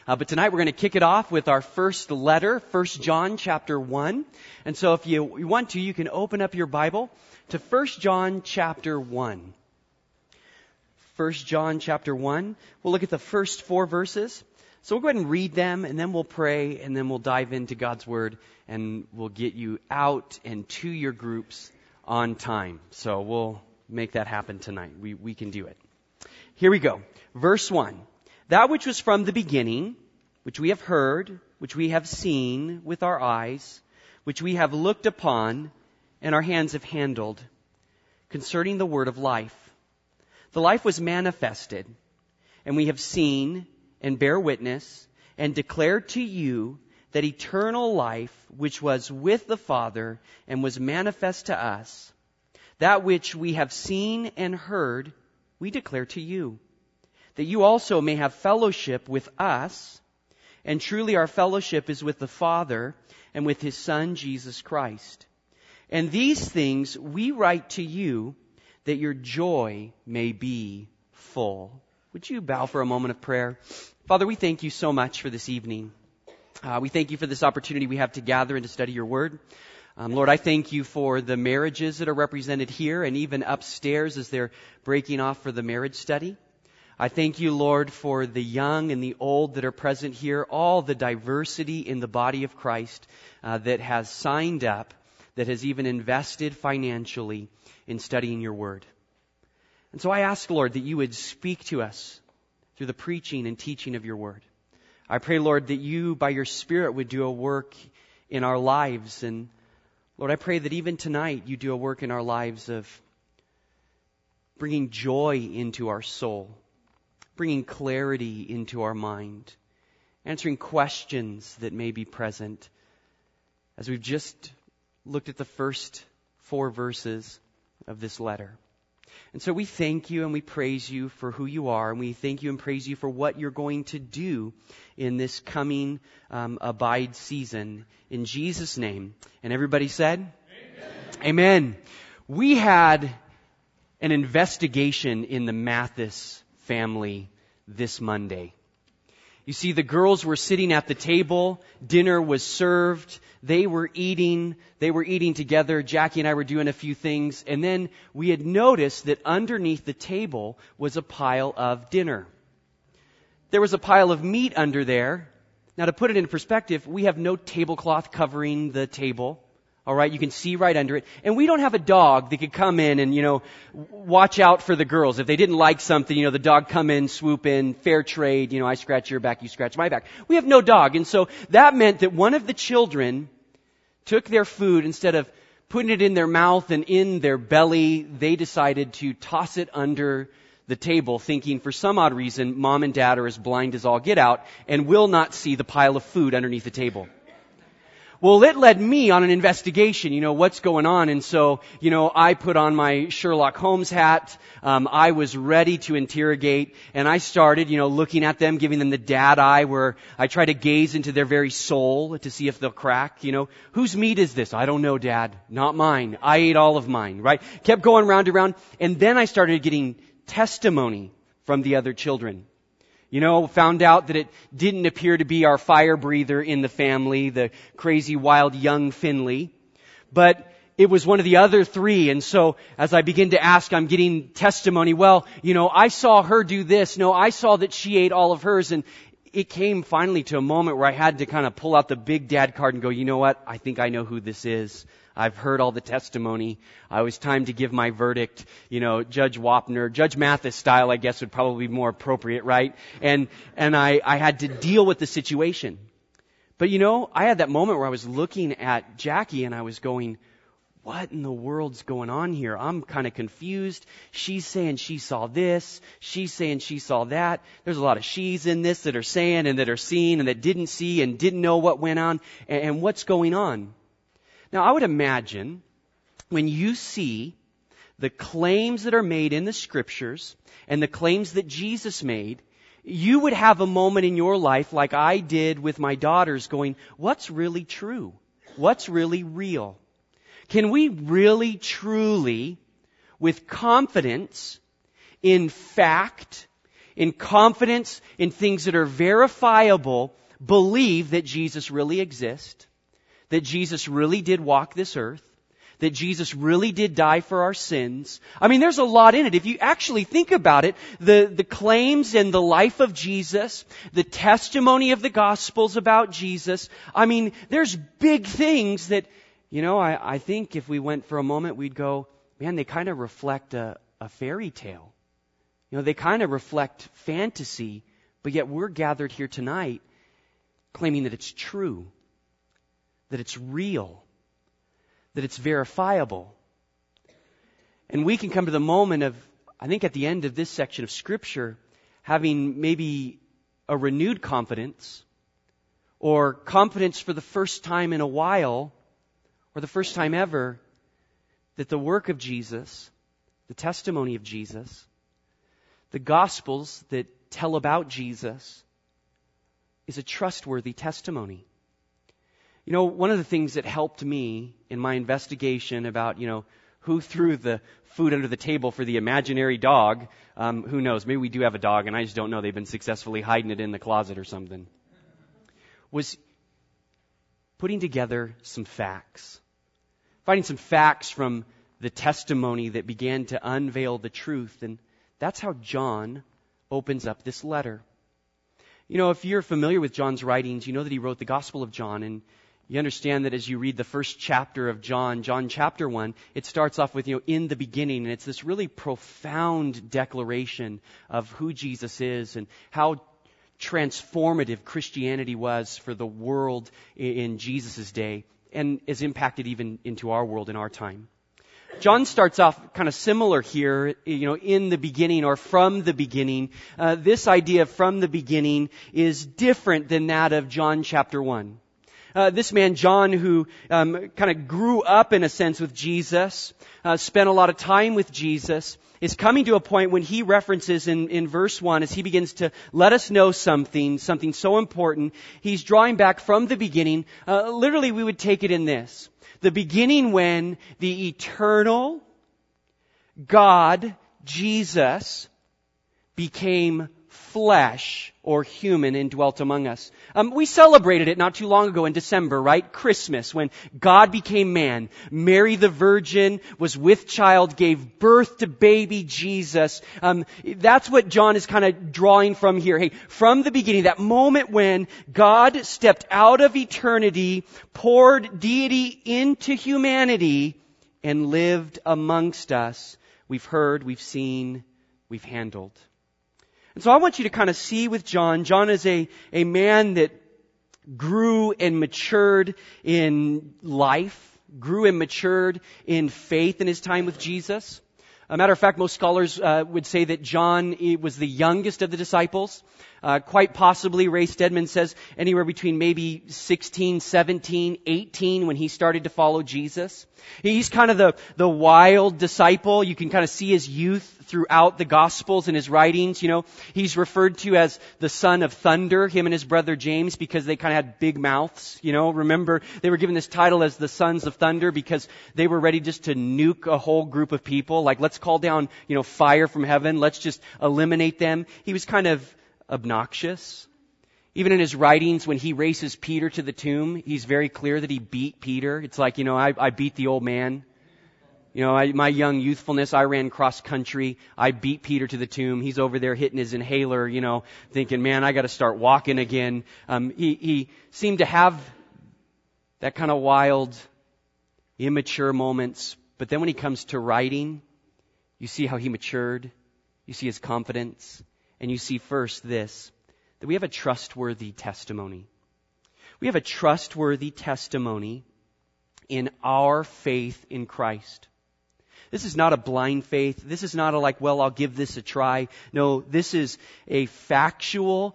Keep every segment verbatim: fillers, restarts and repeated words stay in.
Uh, but tonight we're going to kick it off with our first letter, First John chapter one. And so if you, you want to, you can open up your Bible to First John chapter one. First John chapter one. We'll look at the first four verses. So we'll go ahead and read them, and then we'll pray, and then we'll dive into God's Word, and we'll get you out and to your groups on time. So we'll make that happen tonight. We, we can do it. Here we go. Verse one. That which was from the beginning, which we have heard, which we have seen with our eyes, which we have looked upon, and our hands have handled, concerning the word of life. The life was manifested, and we have seen and bear witness, and declare to you that eternal life, which was with the Father and was manifest to us, that which we have seen and heard, we declare to you, that you also may have fellowship with us, and truly our fellowship is with the Father and with His Son, Jesus Christ. And these things we write to you, that your joy may be full. Would you bow for a moment of prayer? Father, we thank you so much for this evening. Uh, we thank you for this opportunity we have to gather and to study your word. Um, Lord, I thank you for the marriages that are represented here and even upstairs as they're breaking off for the marriage study. I thank you, Lord, for the young and the old that are present here, all the diversity in the body of Christ uh, that has signed up, that has even invested financially in studying your word. And so I ask, Lord, that you would speak to us through the preaching and teaching of your word. I pray, Lord, that you, by your Spirit, would do a work in our lives. And Lord, I pray that even tonight you do a work in our lives of bringing joy into our soul, bringing clarity into our mind, answering questions that may be present as we've just looked at the first four verses of this letter. And so we thank you and we praise you for who you are, and we thank you and praise you for what you're going to do in this coming um, Abide season. In Jesus' name. And everybody said? Amen. Amen. We had an investigation in the Mathis family this Monday. You see, the girls were sitting at the table. Dinner was served. They were eating. They were eating together. Jackie and I were doing a few things. And then we had noticed that underneath the table was a pile of dinner. There was a pile of meat under there. Now, to put it in perspective, we have no tablecloth covering the table. All right, you can see right under it. And we don't have a dog that could come in and, you know, watch out for the girls. If they didn't like something, you know, the dog come in, swoop in, fair trade, you know, I scratch your back, you scratch my back. We have no dog. And so that meant that one of the children took their food, instead of putting it in their mouth and in their belly, they decided to toss it under the table, thinking for some odd reason, mom and dad are as blind as all get out and will not see the pile of food underneath the table. Well, it led me on an investigation, you know, what's going on. And so, you know, I put on my Sherlock Holmes hat. Um, I was ready to interrogate, and I started, you know, looking at them, giving them the dad eye, where I try to gaze into their very soul to see if they'll crack, you know. Whose meat is this? I don't know, Dad. Not mine. I ate all of mine, right? Kept going round and round. And then I started getting testimony from the other children. You know, found out that it didn't appear to be our fire breather in the family, the crazy, wild, young Finley, but it was one of the other three. And so as I begin to ask, I'm getting testimony. Well, you know, I saw her do this. No, I saw that she ate all of hers. And it came finally to a moment where I had to kind of pull out the big dad card and go, you know what? I think I know who this is. I've heard all the testimony. Uh, it was time to give my verdict. You know, Judge Wapner, Judge Mathis style, I guess, would probably be more appropriate, right? And and I, I had to deal with the situation. But you know, I had that moment where I was looking at Jackie and I was going, what in the world's going on here? I'm kind of confused. She's saying she saw this. She's saying she saw that. There's a lot of she's in this that are saying and that are seeing and that didn't see and didn't know what went on and, and what's going on. Now, I would imagine when you see the claims that are made in the Scriptures and the claims that Jesus made, you would have a moment in your life like I did with my daughters going, what's really true? What's really real? Can we really, truly, with confidence, in fact, in confidence in things that are verifiable, believe that Jesus really exists, that Jesus really did walk this earth, that Jesus really did die for our sins. I mean, there's a lot in it. If you actually think about it, the, the claims and the life of Jesus, the testimony of the Gospels about Jesus, I mean, there's big things that, you know, I, I think if we went for a moment, we'd go, man, they kind of reflect a, a fairy tale. You know, they kind of reflect fantasy, but yet we're gathered here tonight claiming that it's true, that it's real, that it's verifiable. And we can come to the moment of, I think at the end of this section of Scripture, having maybe a renewed confidence, or confidence for the first time in a while, or the first time ever, that the work of Jesus, the testimony of Jesus, the Gospels that tell about Jesus, is a trustworthy testimony. You know, one of the things that helped me in my investigation about, you know, who threw the food under the table for the imaginary dog, um, who knows, maybe we do have a dog and I just don't know, they've been successfully hiding it in the closet or something, was putting together some facts. Finding some facts from the testimony that began to unveil the truth. And that's how John opens up this letter. You know, if you're familiar with John's writings, you know that he wrote the Gospel of John, and you understand that as you read the first chapter of John, John chapter one, it starts off with, you know, in the beginning, and it's this really profound declaration of who Jesus is and how transformative Christianity was for the world in Jesus' day, and is impacted even into our world in our time. John starts off kind of similar here, you know, in the beginning or from the beginning. Uh, this idea of from the beginning is different than that of John chapter one. Uh, this man, John, who um, kind of grew up in a sense with Jesus, uh, spent a lot of time with Jesus, is coming to a point when he references in, in verse one, as he begins to let us know something, something so important, he's drawing back from the beginning. Uh, literally, we would take it in this. The beginning when the eternal God, Jesus, became flesh or human and dwelt among us. Um, we celebrated it not too long ago in December, right? Christmas, when God became man. Mary the Virgin was with child, gave birth to baby Jesus. Um, that's what John is kind of drawing from here. Hey, from the beginning, that moment when God stepped out of eternity, poured deity into humanity, and lived amongst us. We've heard, we've seen, we've handled. And so I want you to kind of see with John, John is a, a man that grew and matured in life, grew and matured in faith in his time with Jesus. A matter of fact, most scholars uh, would say that John was the youngest of the disciples. Uh, quite possibly, Ray Stedman says, anywhere between maybe sixteen, seventeen, eighteen when he started to follow Jesus. He's kind of the, the wild disciple. You can kind of see his youth throughout the Gospels and his writings. You know, he's referred to as the son of thunder, him and his brother James, because they kind of had big mouths. You know, remember, they were given this title as the sons of thunder because they were ready just to nuke a whole group of people. Like, let's call down, you know, fire from heaven. Let's just eliminate them. He was kind of obnoxious. Even in his writings, when he races Peter to the tomb, he's very clear that he beat Peter. It's like, you know, I, I beat the old man. You know, I, my young youthfulness, I ran cross country. I beat Peter to the tomb. He's over there hitting his inhaler, you know, thinking, man, I got to start walking again. Um, he, he seemed to have that kind of wild, immature moments. But then when he comes to writing, you see how he matured. You see his confidence. And you see first this, that we have a trustworthy testimony. We have a trustworthy testimony in our faith in Christ. This is not a blind faith. This is not a like, well, I'll give this a try. No, this is a factual,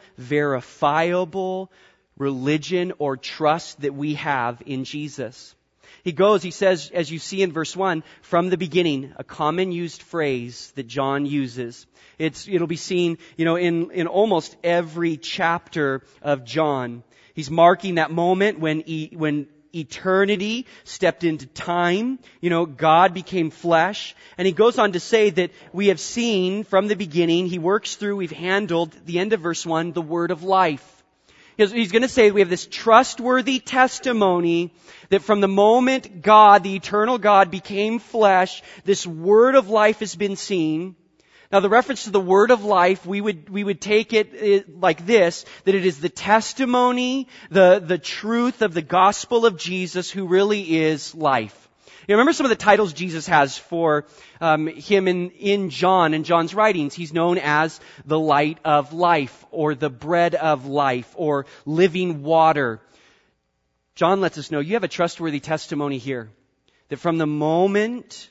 verifiable religion or trust that we have in Jesus. He goes, he says, as you see in verse one, from the beginning, a common used phrase that John uses. It's, it'll be seen, you know, in, in almost every chapter of John. He's marking that moment when he, when eternity, stepped into time. You know, God became flesh. And he goes on to say that we have seen from the beginning, he works through, we've handled, the end of verse one, the word of life. He's going to say we have this trustworthy testimony that from the moment God, the eternal God, became flesh, this word of life has been seen. Now the reference to the word of life, we would, we would take it like this, that it is the testimony, the, the truth of the gospel of Jesus who really is life. You remember some of the titles Jesus has for um, him in, in John, in John's writings. He's known as the light of life, or the bread of life, or living water. John lets us know you have a trustworthy testimony here, that from the moment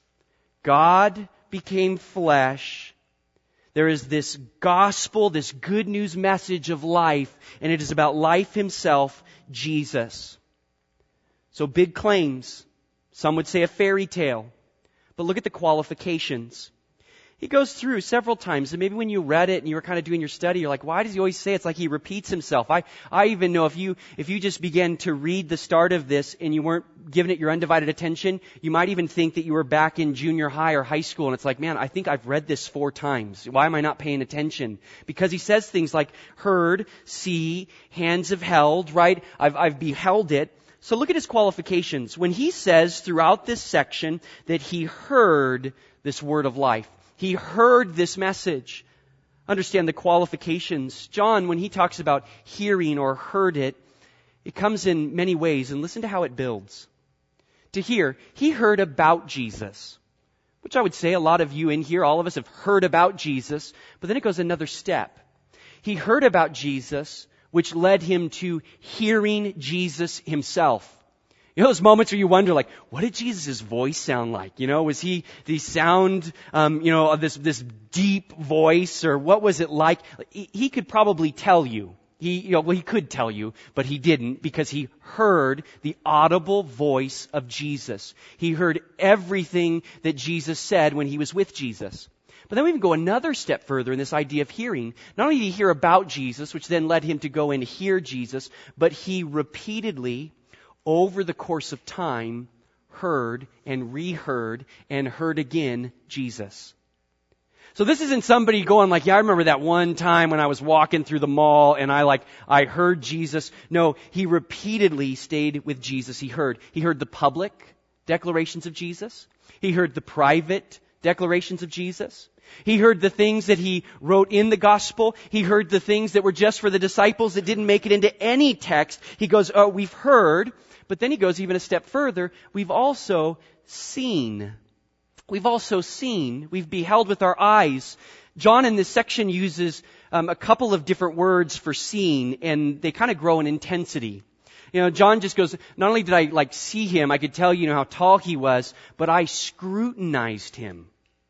God became flesh, there is this gospel, this good news message of life, and it is about life himself, Jesus. So big claims. Some would say a fairy tale. But look at the qualifications. He goes through several times, and maybe when you read it and you were kind of doing your study, you're like, why does he always say it? It's like he repeats himself. I, I even know if you, if you just began to read the start of this and you weren't giving it your undivided attention, you might even think that you were back in junior high or high school, and it's like, man, I think I've read this four times. Why am I not paying attention? Because he says things like heard, see, hands have held, right? I've, I've beheld it. So look at his qualifications. When he says throughout this section that he heard this word of life, he heard this message. Understand the qualifications. John, when he talks about hearing or heard it, it comes in many ways, and listen to how it builds. To hear, he heard about Jesus, which I would say a lot of you in here, all of us have heard about Jesus, but then it goes another step. He heard about Jesus, which led him to hearing Jesus himself. You know those moments where you wonder, like, what did Jesus' voice sound like? You know, was he, did he sound, um, you know, this, this deep voice, or what was it like? He, he could probably tell you. He, you know, well, he could tell you, but he didn't, because he heard the audible voice of Jesus. He heard everything that Jesus said when he was with Jesus. But then we even go another step further in this idea of hearing. Not only did he hear about Jesus, which then led him to go and hear Jesus, but he repeatedly, over the course of time, heard and reheard and heard again Jesus. So this isn't somebody going like, yeah, I remember that one time when I was walking through the mall and I like, I heard Jesus. No, he repeatedly stayed with Jesus. He heard. He heard the public declarations of Jesus. He heard the private declarations of Jesus. He heard the things that he wrote in the gospel. He heard the things that were just for the disciples that didn't make it into any text. He goes, oh, we've heard. But then he goes even a step further. We've also seen. We've also seen. We've beheld with our eyes. John in this section uses um, a couple of different words for seeing, and they kind of grow in intensity. You know, John just goes, not only did I like see him, I could tell you know how tall he was, but I scrutinized him.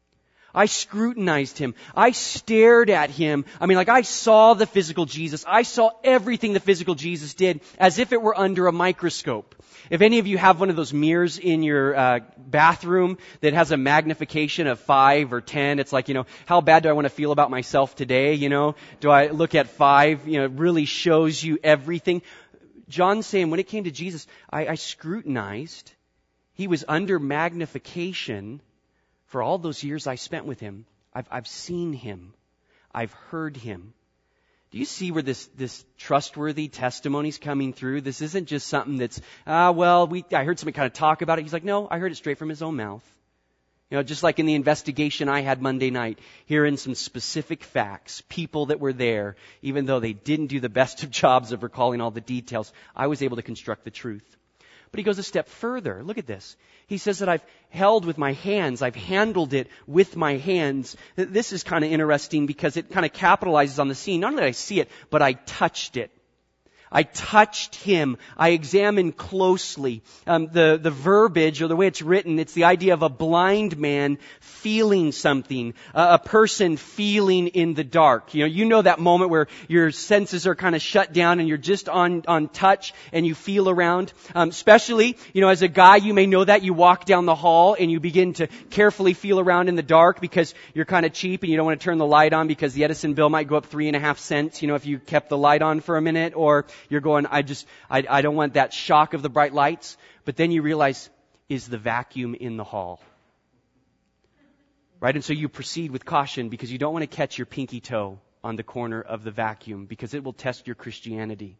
I scrutinized him. I stared at him. I mean, like I saw the physical Jesus. I saw everything the physical Jesus did as if it were under a microscope. If any of you have one of those mirrors in your uh, bathroom that has a magnification of five or ten, it's like, you know, how bad do I want to feel about myself today? You know, do I look at five? You know, it really shows you everything. John's saying when it came to Jesus, I, I scrutinized. He was under magnification. For all those years I spent with him, I've, I've seen him. I've heard him. Do you see where this, this trustworthy testimony's coming through? This isn't just something that's, ah, well, we, I heard somebody kind of talk about it. He's like, no, I heard it straight from his own mouth. You know, just like in the investigation I had Monday night, hearing some specific facts, people that were there, even though they didn't do the best of jobs of recalling all the details, I was able to construct the truth. But he goes a step further. Look at this. He says that I've held with my hands. I've handled it with my hands. This is kind of interesting because it kind of capitalizes on the scene. Not only did I see it, but I touched it. I touched him. I examined closely. Um, the, the verbiage or the way it's written, it's the idea of a blind man feeling something. Uh, a person feeling in the dark. You know, you know that moment where your senses are kind of shut down and you're just on, on touch and you feel around. Um, especially, you know, as a guy, you may know that you walk down the hall and you begin to carefully feel around in the dark because you're kind of cheap and you don't want to turn the light on because the Edison bill might go up three and a half cents, you know, if you kept the light on for a minute. Or you're going, I just, I, I don't want that shock of the bright lights. But then you realize, is the vacuum in the hall? Right? And so you proceed with caution because you don't want to catch your pinky toe on the corner of the vacuum because it will test your Christianity.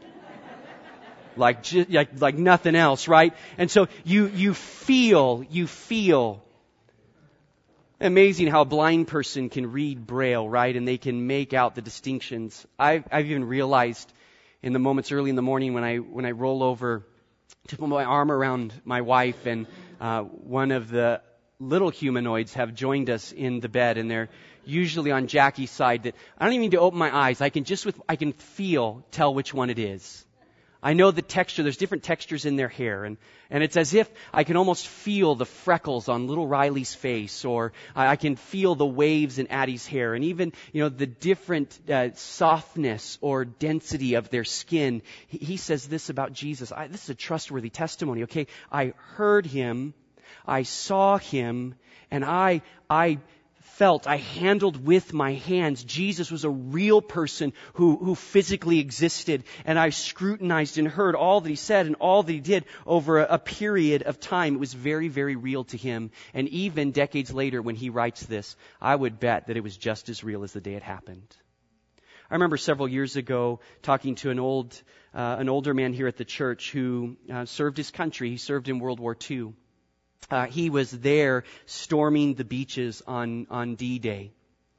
Like, like, like nothing else, right? And so you, you feel, you feel. Amazing how a blind person can read Braille, right? And they can make out the distinctions. I've, I've even realized in the moments early in the morning when I, when I roll over to put my arm around my wife and, uh, one of the little humanoids have joined us in the bed and they're usually on Jackie's side that I don't even need to open my eyes. I can just with, I can feel, tell which one it is. I know the texture. There's different textures in their hair. And, and it's as if I can almost feel the freckles on little Riley's face, or I, I can feel the waves in Addie's hair, and even, you know, the different uh, softness or density of their skin. He, he says this about Jesus. I, this is a trustworthy testimony. Okay, I heard him, I saw him, and I, I felt, I handled with my hands. Jesus was a real person who, who physically existed, and I scrutinized and heard all that he said and all that he did over a, a period of time. It was very, very real to him. And even decades later when he writes this, I would bet that it was just as real as the day it happened. I remember several years ago talking to an old, uh, an older man here at the church who uh, served his country. He served in World War Two. Uh, he was there storming the beaches on, on D-Day.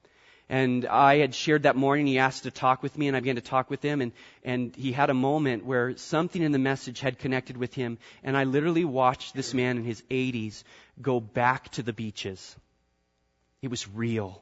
And I had shared that morning, he asked to talk with me, and I began to talk with him, and, and he had a moment where something in the message had connected with him, and I literally watched this man in his eighties go back to the beaches. It was real.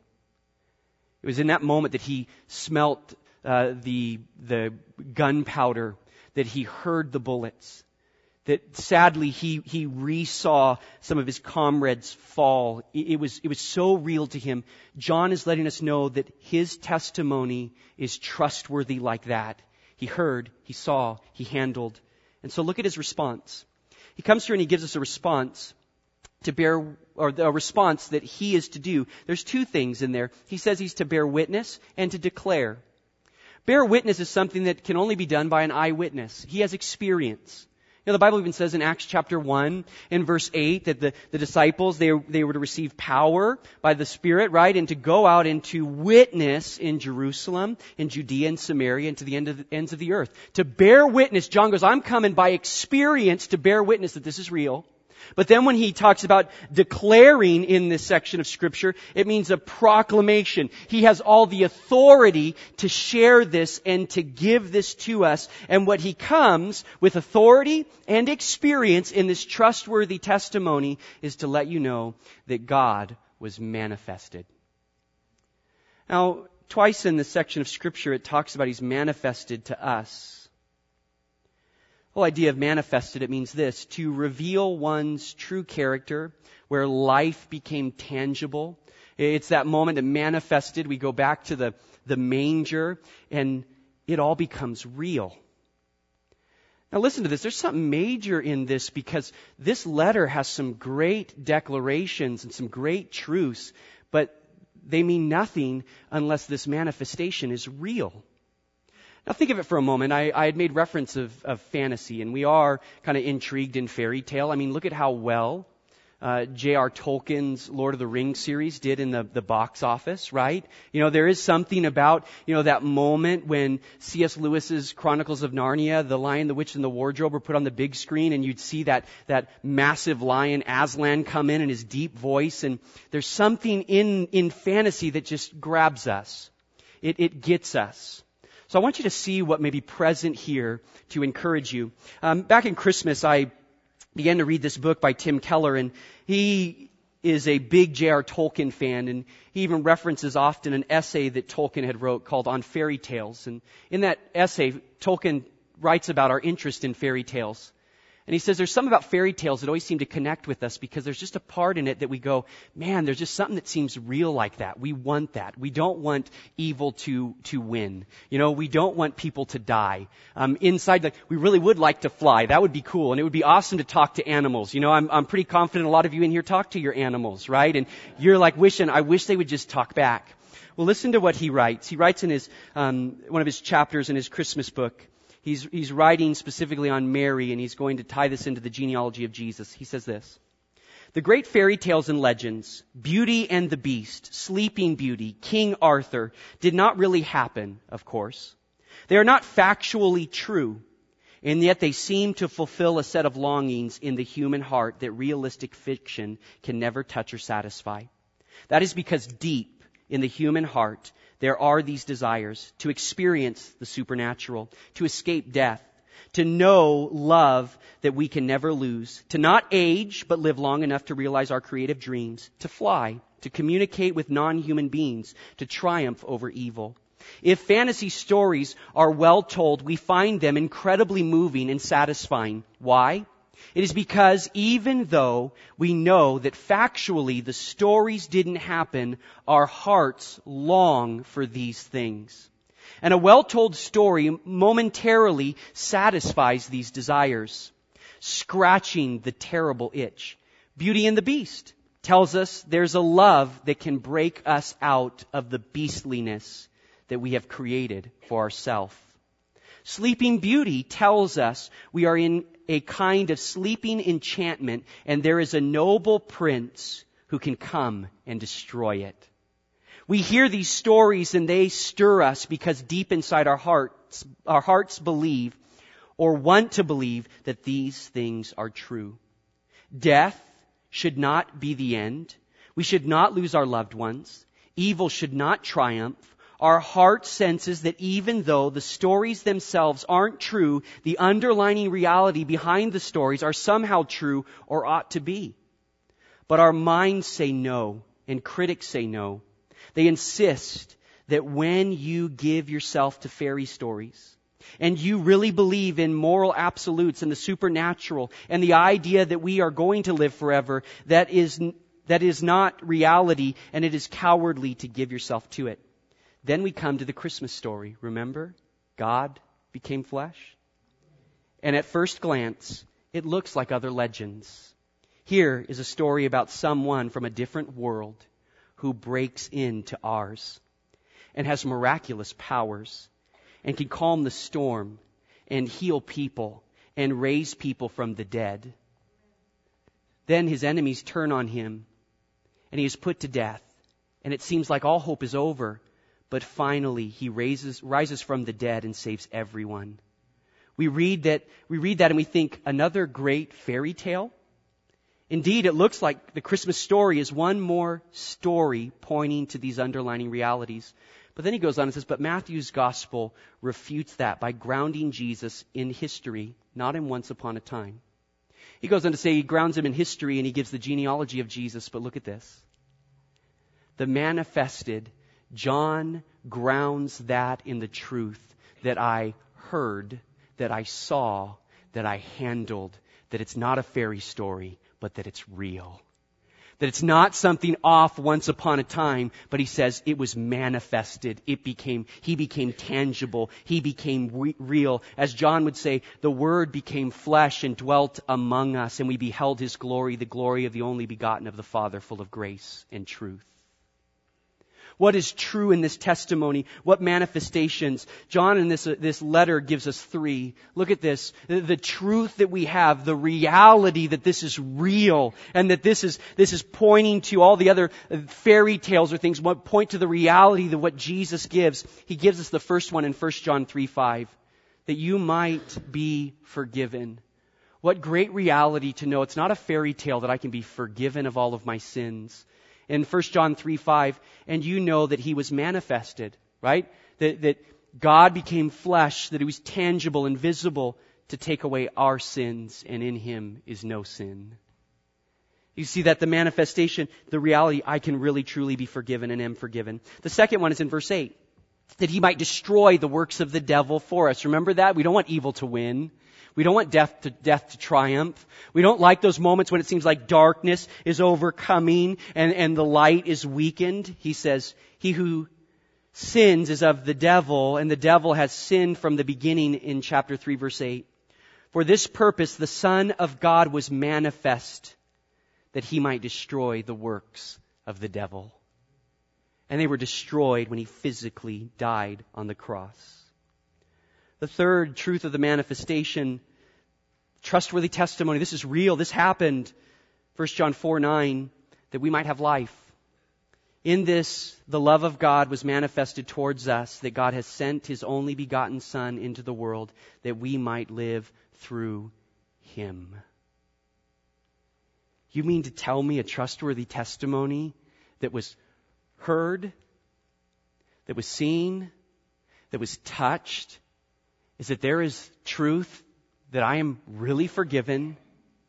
It was in that moment that he smelt uh, the, the gunpowder, that he heard the bullets, that sadly he, he re-saw some of his comrades fall. It, it was, it was so real to him. John is letting us know that his testimony is trustworthy like that. He heard, he saw, he handled. And so look at his response. He comes here and he gives us a response to bear, or a response that he is to do. There's two things in there. He says he's to bear witness and to declare. Bear witness is something that can only be done by an eyewitness. He has experience. You know, the Bible even says in Acts chapter one, in verse eight, that the, the disciples, they, they were to receive power by the Spirit, right? And to go out and to witness in Jerusalem, in Judea and Samaria, and to the, end of the ends of the earth. To bear witness, John goes, I'm coming by experience to bear witness that this is real. But then when he talks about declaring in this section of Scripture, it means a proclamation. He has all the authority to share this and to give this to us. And what he comes with authority and experience in this trustworthy testimony is to let you know that God was manifested. Now, twice in this section of Scripture it talks about He's manifested to us. The whole idea of manifested, it means this: to reveal one's true character, where life became tangible. It's that moment that manifested. We go back to the, the manger, and it all becomes real. Now listen to this. There's something major in this, because this letter has some great declarations and some great truths, but they mean nothing unless this manifestation is real. Now think of it for a moment. I, I had made reference of, of fantasy, and we are kind of intrigued in fairy tale. I mean, look at how well uh, J R Tolkien's Lord of the Rings series did in the, the box office, right? You know, there is something about, you know, that moment when C S Lewis's Chronicles of Narnia, The Lion, the Witch, and the Wardrobe were put on the big screen, and you'd see that, that massive lion Aslan come in and his deep voice, and there's something in, in fantasy that just grabs us. It, it gets us. So I want you to see what may be present here to encourage you. Um, back in Christmas, I began to read this book by Tim Keller, and he is a big J R Tolkien fan, and he even references often an essay that Tolkien had wrote called On Fairy Tales. And in that essay, Tolkien writes about our interest in fairy tales. And he says there's something about fairy tales that always seem to connect with us, because there's just a part in it that we go, man, there's just something that seems real like that. We want that. We don't want evil to to win. You know, we don't want people to die. Um, inside, like, we really would like to fly. That would be cool. And it would be awesome to talk to animals. You know, I'm I'm pretty confident a lot of you in here talk to your animals, right? And you're like wishing, I wish they would just talk back. Well, listen to what he writes. He writes in his um, one of his chapters in his Christmas book. He's, he's writing specifically on Mary, and he's going to tie this into the genealogy of Jesus. He says this: "The great fairy tales and legends, Beauty and the Beast, Sleeping Beauty, King Arthur, did not really happen, of course. They are not factually true, and yet they seem to fulfill a set of longings in the human heart that realistic fiction can never touch or satisfy. That is because deep in the human heart, there are these desires to experience the supernatural, to escape death, to know love that we can never lose, to not age but live long enough to realize our creative dreams, to fly, to communicate with non-human beings, to triumph over evil. If fantasy stories are well told, we find them incredibly moving and satisfying. Why? It is because even though we know that factually the stories didn't happen, our hearts long for these things. And a well-told story momentarily satisfies these desires, scratching the terrible itch. Beauty and the Beast tells us there's a love that can break us out of the beastliness that we have created for ourselves. Sleeping Beauty tells us we are in a kind of sleeping enchantment, and there is a noble prince who can come and destroy it. We hear these stories and they stir us because deep inside our hearts, our hearts believe or want to believe that these things are true. Death should not be the end. We should not lose our loved ones. Evil should not triumph. Our heart senses that even though the stories themselves aren't true, the underlying reality behind the stories are somehow true or ought to be. But our minds say no, and critics say no. They insist that when you give yourself to fairy stories, and you really believe in moral absolutes and the supernatural, and the idea that we are going to live forever, that is, that is not reality, and it is cowardly to give yourself to it. Then we come to the Christmas story. Remember? God became flesh. And at first glance, it looks like other legends. Here is a story about someone from a different world who breaks into ours and has miraculous powers and can calm the storm and heal people and raise people from the dead. Then his enemies turn on him and he is put to death. And it seems like all hope is over. But finally, he raises, rises from the dead and saves everyone. We read that, we read that and we think, another great fairy tale? Indeed, it looks like the Christmas story is one more story pointing to these underlying realities. But then he goes on and says, but Matthew's gospel refutes that by grounding Jesus in history, not in once upon a time. He goes on to say he grounds him in history and he gives the genealogy of Jesus. But look at this. The manifested John grounds that in the truth that I heard, that I saw, that I handled, that it's not a fairy story, but that it's real. That it's not something off once upon a time, but he says it was manifested. It became, he became tangible. He became re- real. As John would say, the Word became flesh and dwelt among us, and we beheld His glory, the glory of the only begotten of the Father, full of grace and truth. What is true in this testimony? What manifestations? John in this, uh, this letter gives us three. Look at this. The, the truth that we have, the reality that this is real, and that this is, this is pointing to all the other fairy tales or things, what point to the reality of what Jesus gives. He gives us the first one in First John three five. That you might be forgiven. What great reality to know it's not a fairy tale that I can be forgiven of all of my sins. In First John three five, and you know that He was manifested, right? That, that God became flesh, that He was tangible and visible to take away our sins, and in Him is no sin. You see that the manifestation, the reality, I can really truly be forgiven and am forgiven. The second one is in verse eight, that He might destroy the works of the devil for us. Remember that? We don't want evil to win. We don't want death to, death to triumph. We don't like those moments when it seems like darkness is overcoming and, and the light is weakened. He says, he who sins is of the devil, and the devil has sinned from the beginning in chapter three, verse eight. For this purpose, the Son of God was manifest, that He might destroy the works of the devil. And they were destroyed when He physically died on the cross. The third truth of the manifestation, trustworthy testimony. This is real. This happened. First John four nine, that we might have life. In this, the love of God was manifested towards us, that God has sent His only begotten Son into the world, that we might live through Him. You mean to tell me a trustworthy testimony that was heard, that was seen, that was touched, is that there is truth, that I am really forgiven,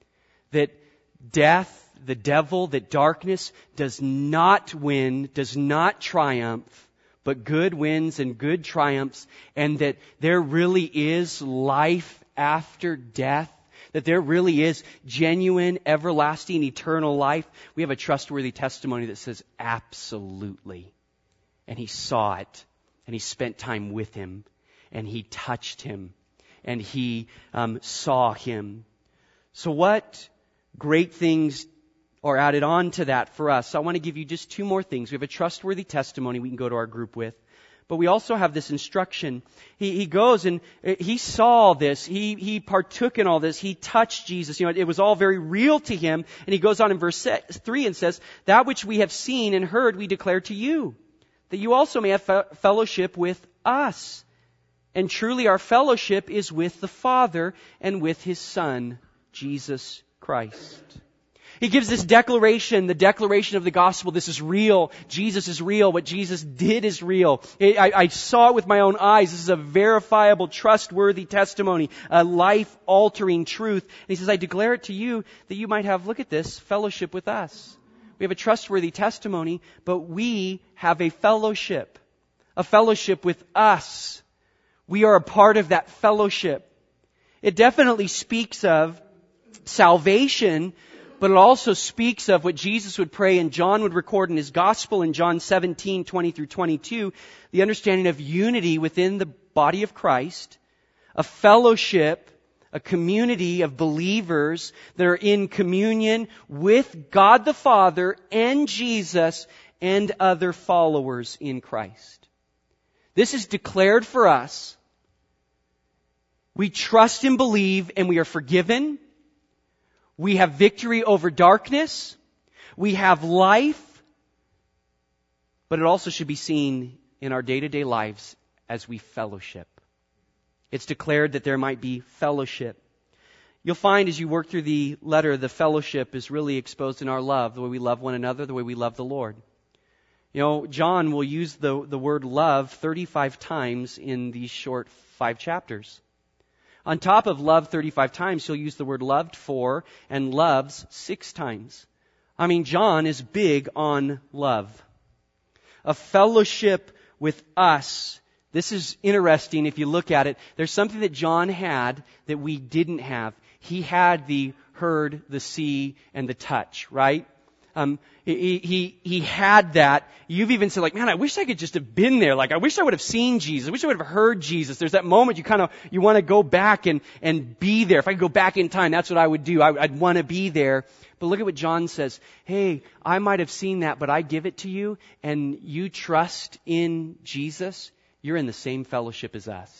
that death, the devil, that darkness does not win, does not triumph, but good wins and good triumphs, and that there really is life after death, that there really is genuine, everlasting, eternal life. We have a trustworthy testimony that says absolutely. And he saw it, and he spent time with him, and he touched him, and he um, saw him. So what great things are added on to that for us? So I want to give you just two more things. We have a trustworthy testimony we can go to our group with. But we also have this instruction. He, he goes and he saw this. He, he partook in all this. He touched Jesus. You know, it was all very real to him. And he goes on in verse three and says, that which we have seen and heard we declare to you, that you also may have fe- fellowship with us. And truly our fellowship is with the Father and with His Son, Jesus Christ. He gives this declaration, the declaration of the gospel. This is real. Jesus is real. What Jesus did is real. I, I saw it with my own eyes. This is a verifiable, trustworthy testimony, a life-altering truth. And he says, I declare it to you that you might have, look at this, fellowship with us. We have a trustworthy testimony, but we have a fellowship, a fellowship with us. We are a part of that fellowship. It definitely speaks of salvation, but it also speaks of what Jesus would pray and John would record in his gospel in John seventeen, twenty through twenty-two, the understanding of unity within the body of Christ, a fellowship, a community of believers that are in communion with God the Father and Jesus and other followers in Christ. This is declared for us. We trust and believe and we are forgiven. We have victory over darkness. We have life. But it also should be seen in our day-to-day lives as we fellowship. It's declared that there might be fellowship. You'll find as you work through the letter, the fellowship is really exposed in our love, the way we love one another, the way we love the Lord. You know, John will use the, the word love thirty-five times in these short five chapters. On top of love thirty-five times, he'll use the word loved for and loves six times. I mean, John is big on love. A fellowship with us. This is interesting if you look at it. There's something that John had that we didn't have. He had the heard, the see, and the touch, right? Um, he, he, he had that. You've even said like, man, I wish I could just have been there. Like, I wish I would have seen Jesus. I wish I would have heard Jesus. There's that moment you kind of, you want to go back and, and be there. If I could go back in time, that's what I would do. I, I'd want to be there. But look at what John says. Hey, I might have seen that, but I give it to you and you trust in Jesus. You're in the same fellowship as us.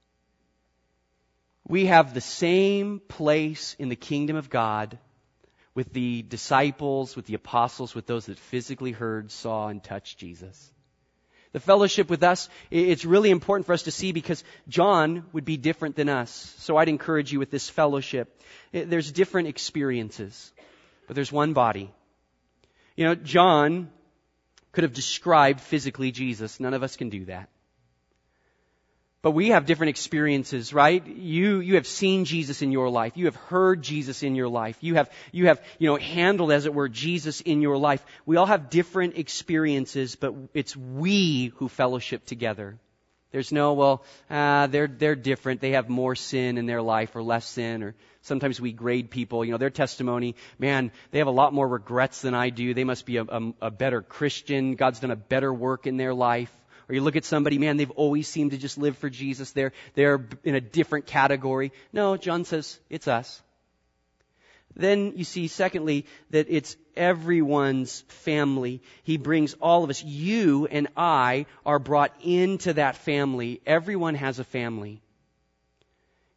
We have the same place in the kingdom of God with the disciples, with the apostles, with those that physically heard, saw, and touched Jesus. The fellowship with us, it's really important for us to see because John would be different than us. So I'd encourage you with this fellowship. There's different experiences, but there's one body. You know, John could have described physically Jesus. None of us can do that. But we have different experiences, right? You, you have seen Jesus in your life. You have heard Jesus in your life. You have, you have, you know, handled, as it were, Jesus in your life. We all have different experiences, but it's we who fellowship together. There's no, well, uh, they're, they're different. They have more sin in their life or less sin, or sometimes we grade people, you know, their testimony, man, they have a lot more regrets than I do. They must be a, a, a better Christian. God's done a better work in their life. Or you look at somebody, man, they've always seemed to just live for Jesus. They're, they're in a different category. No, John says it's us. Then you see, secondly, that it's everyone's family. He brings all of us. You and I are brought into that family. Everyone has a family.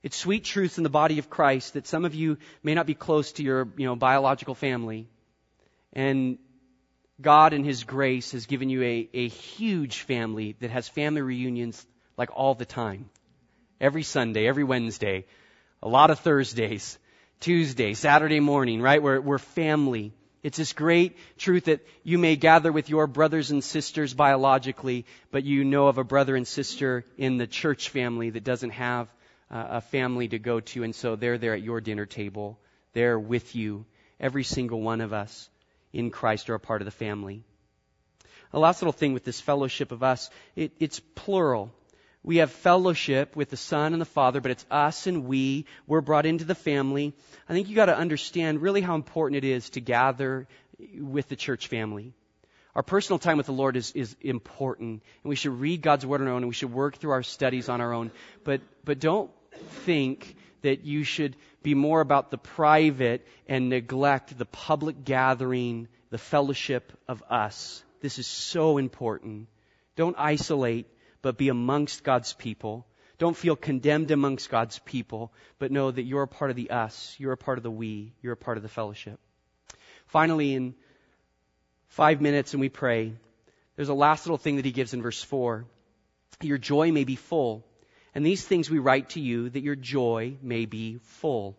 It's sweet truths in the body of Christ that some of you may not be close to your, you know, biological family. And God in His grace has given you a, a huge family that has family reunions like all the time. Every Sunday, every Wednesday, a lot of Thursdays, Tuesday, Saturday morning, right? We're, we're family. It's this great truth that you may gather with your brothers and sisters biologically, but you know of a brother and sister in the church family that doesn't have uh, a family to go to, and so they're there at your dinner table. They're with you. Every single one of us in Christ are a part of the family. A last little thing with this fellowship of us, it, it's plural. We have fellowship with the Son and the Father, but it's us and we. We're brought into the family. I think you got to understand really how important it is to gather with the church family. Our personal time with the Lord is, is important, and we should read God's Word on our own, and we should work through our studies on our own. But, but don't think that you should be more about the private and neglect the public gathering, the fellowship of us. This is so important. Don't isolate, but be amongst God's people. Don't feel condemned amongst God's people, but know that you're a part of the us. You're a part of the we. You're a part of the fellowship. Finally, in five minutes and we pray, there's a last little thing that he gives in verse four. Your joy may be full. And these things we write to you, that your joy may be full.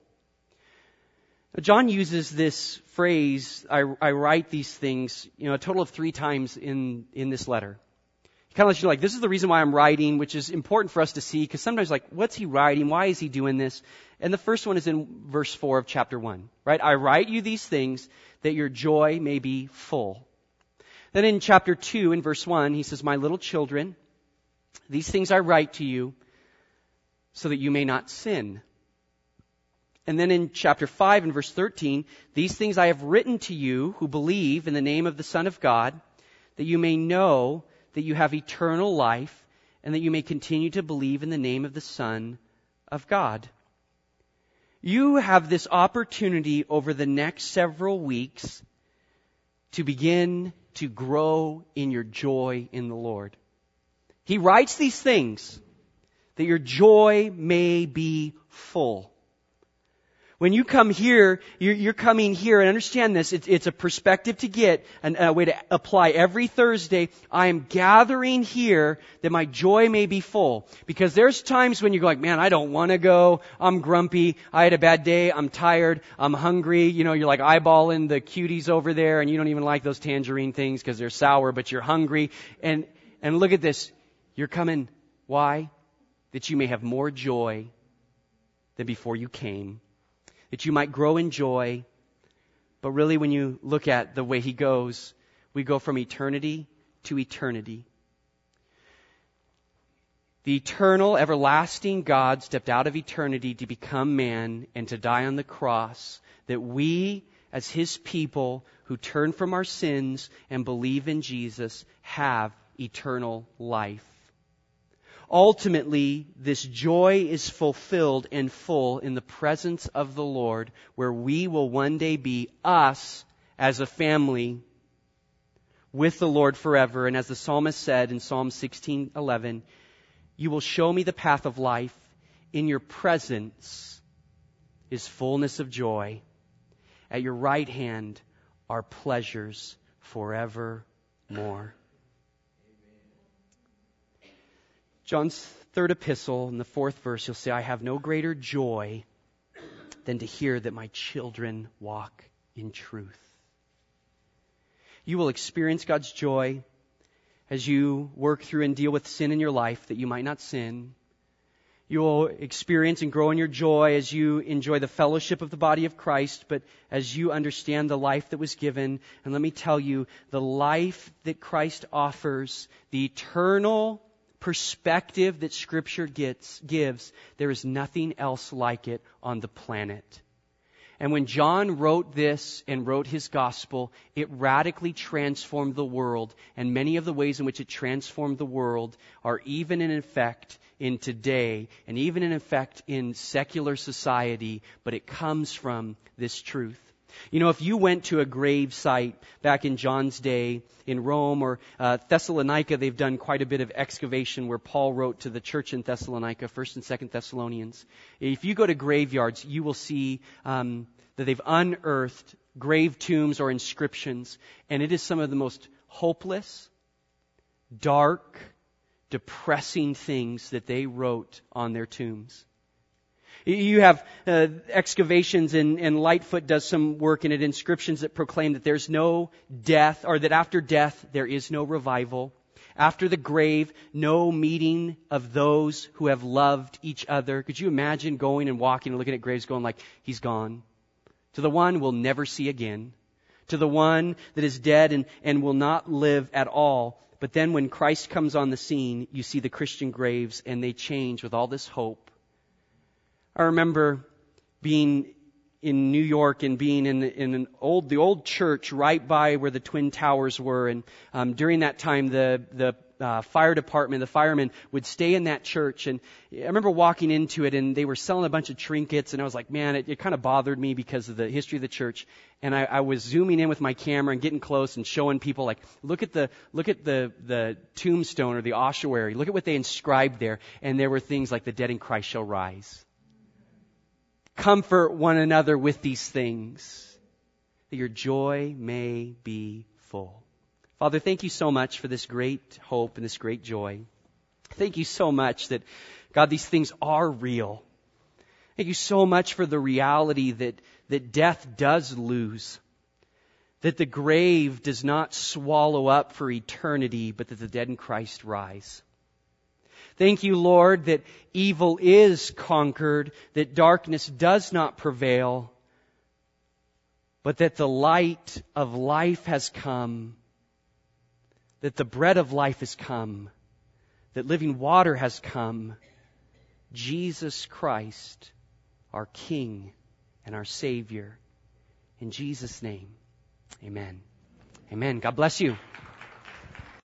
Now, John uses this phrase, I, I write these things, you know, a total of three times in, in this letter. He kind of lets you know, like, this is the reason why I'm writing, which is important for us to see, because sometimes, like, what's he writing? Why is he doing this? And the first one is in verse four of chapter one, right? I write you these things that your joy may be full. Then in chapter two, in verse one, he says, my little children, these things I write to you so that you may not sin. And then in chapter five, in verse thirteen, these things I have written to you who believe in the name of the Son of God, that you may know that you have eternal life, and that you may continue to believe in the name of the Son of God. You have this opportunity over the next several weeks to begin to grow in your joy in the Lord. He writes these things that your joy may be full. When you come here, you're, you're coming here, and understand this, it's, it's a perspective to get, and a way to apply every Thursday. I am gathering here that my joy may be full. Because there's times when you go like, man, I don't want to go, I'm grumpy, I had a bad day, I'm tired, I'm hungry, you know, you're like eyeballing the cuties over there, and you don't even like those tangerine things because they're sour, but you're hungry. And, and look at this, you're coming, why? That you may have more joy than before you came. That you might grow in joy. But really, when you look at the way he goes, we go from eternity to eternity. The eternal, everlasting God stepped out of eternity to become man and to die on the cross, that we, as his people who turn from our sins and believe in Jesus, have eternal life. Ultimately, this joy is fulfilled and full in the presence of the Lord, where we will one day be us as a family with the Lord forever. And as the psalmist said in Psalm sixteen eleven, you will show me the path of life. In your presence is fullness of joy. At your right hand are pleasures forevermore. John's third epistle, in the fourth verse, you'll say, I have no greater joy than to hear that my children walk in truth. You will experience God's joy as you work through and deal with sin in your life that you might not sin. You will experience and grow in your joy as you enjoy the fellowship of the body of Christ, but as you understand the life that was given. And let me tell you, the life that Christ offers, the eternal perspective that Scripture gets, gives, there is nothing else like it on the planet. And when John wrote this and wrote his gospel, it radically transformed the world. And many of the ways in which it transformed the world are even in effect in today, and even in effect in secular society, but it comes from this truth. You know, if you went to a grave site back in John's day in Rome or uh, Thessalonica, they've done quite a bit of excavation where Paul wrote to the church in Thessalonica, First and Second Thessalonians. If you go to graveyards, you will see um, that they've unearthed grave tombs or inscriptions, and it is some of the most hopeless, dark, depressing things that they wrote on their tombs. You have uh, excavations, and, and Lightfoot does some work in it, inscriptions that proclaim that there's no death, or that after death there is no revival. After the grave, no meeting of those who have loved each other. Could you imagine going and walking and looking at graves going like, he's gone? To the one we'll never see again. To the one that is dead and, and will not live at all. But then when Christ comes on the scene, you see the Christian graves, and they change with all this hope. I remember being in New York and being in, in an old, the old church right by where the Twin Towers were. And um, during that time, the the uh, fire department, the firemen would stay in that church. And I remember walking into it, and they were selling a bunch of trinkets. And I was like, man, it, it kind of bothered me because of the history of the church. And I, I was zooming in with my camera and getting close and showing people, like, look at the look at the the tombstone or the ossuary. Look at what they inscribed there. And there were things like, the dead in Christ shall rise. Comfort one another with these things, that your joy may be full. Father, thank you so much for this great hope and this great joy. Thank you so much that, God, these things are real. Thank you so much for the reality that, that death does lose, that the grave does not swallow up for eternity, but that the dead in Christ rise. Thank you, Lord, that evil is conquered, that darkness does not prevail, but that the light of life has come, that the bread of life has come, that living water has come. Jesus Christ, our King and our Savior. In Jesus' name, amen. Amen. God bless you.